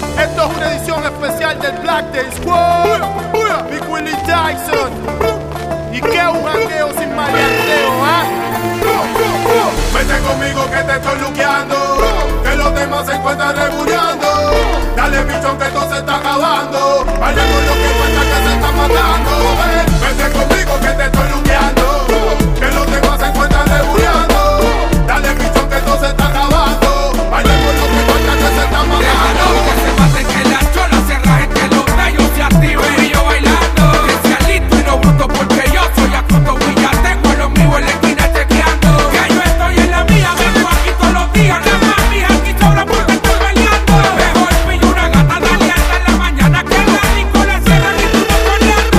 Esto es una edición especial del Black Day Squad. Big Willie Tyson. Y que un jangueo sin maleanteo, Vete conmigo que te estoy luqueando, que los demás se encuentran rebuñando. Dale bichón que todo se está acabando. Vaya con lo que falta que se está matando. Vete conmigo que te estoy luqueando, que los demás se encuentran rebuñando. Dale bichón que todo se está acabando. Vaya con lo que falta que se está matando. Déjalo que se maten, que la chola se raje, que los tallos se activen y yo bailando. Que sea listo y no bruto porque yo soy astuto y ya tengo lo mío en la esquina chequeando. Que yo estoy en la mía, vengo aquí todos los días. La mami aquí sobra porque estoy bailando. Mejor pillo una gata dale hasta la mañana que la disco le cierran y tú no coleando.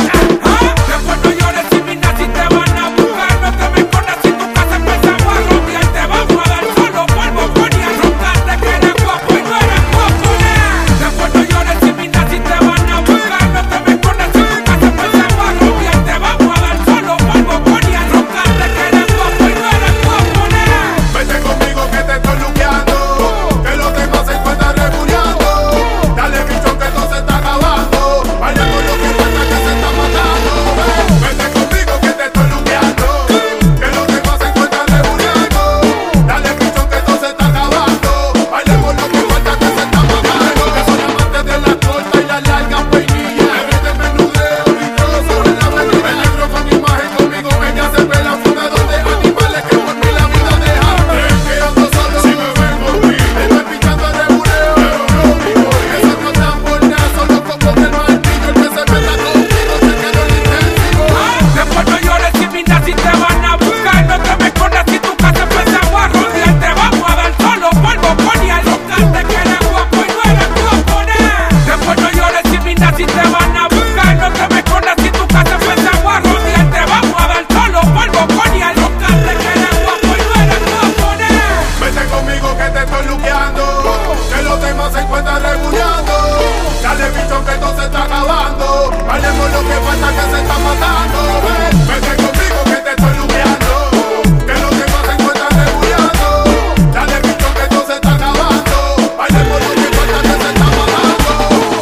Después no llores si mi nazi te van a buscar. No te me escondas si tu casa empezamos a romper. Te vamos a dar solo polvo con y a roncarte que eres guapo y no eres guapo. Después no llores si mi nazi te van a buscar. No te me escondas si tu casa empezamos a romper. Te vamos a dar solo polvo con y a roncarte que eres guapo y no eres guapo. Vete conmigo que te estoy luqueando, que los demás se encuentran rebuñando. Dale bichón que todo se está acabando. Vaya con lo que falta que se está matando. Vete conmigo que te estoy luqueando, que los demás se encuentran rebuñando. Dale bichón que todo se está acabando. Vaya con lo que falta que se está matando. Que soy amante de las cortas y las largas peinillas. Me mete menudeo y todo sobre la avenida. El negro con imagen conmigo ella se ve la funda donde animales que por mí la vida dejan. Que ando solo si me ven conmigo. Estoy pichando el rebuleo, pero no vivo. Esos no están por nada, son los cocos del martillo. El que se meta conmigo se quedó en intensivo. Después no llores si mi nazi te van a buscar. No te me escondas si tu casa empezamos a rodear. Te vamos a dar solo polvo con y a roncarte que eres guapo y no eres guapo. Después no llores si mi nazi te van a buscar. No te me escondas si tu casa empezamos a rodear. Te vamos a dar solo polvo con y a roncarte que eres guapo y no eres guapo. Vete conmigo que te estoy luqueando, que los demás se encuentran rebuñando. Dale bichón que todo se está acabando. Vaya con lo que falta que se está matando. Vete conmigo que te estoy luqueando, que los demás se encuentran rebuñando. Dale bichón que todo se está acabando. Vaya con lo que falta que se está matando.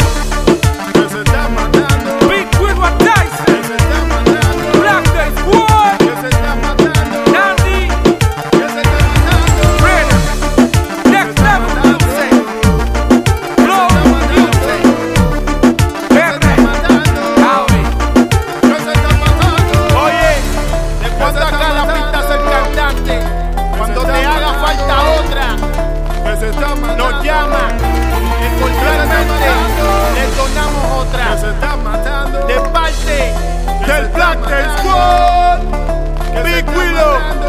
que se está matando, Big Willie Tyson, que se está matando, Black Day Squad, que se está matando, Nandi, que se está matando, Freda, Next Level Music, Flow Music, Verde, Javi. que se está matando. Oye, de cuando acá la pista es el cantante. Cuando te haga falta otra, Que se está matando. nos llama. Encontrarmente le donamos Que otra. se está matando. De parte del Black Day Squad. Big Willow.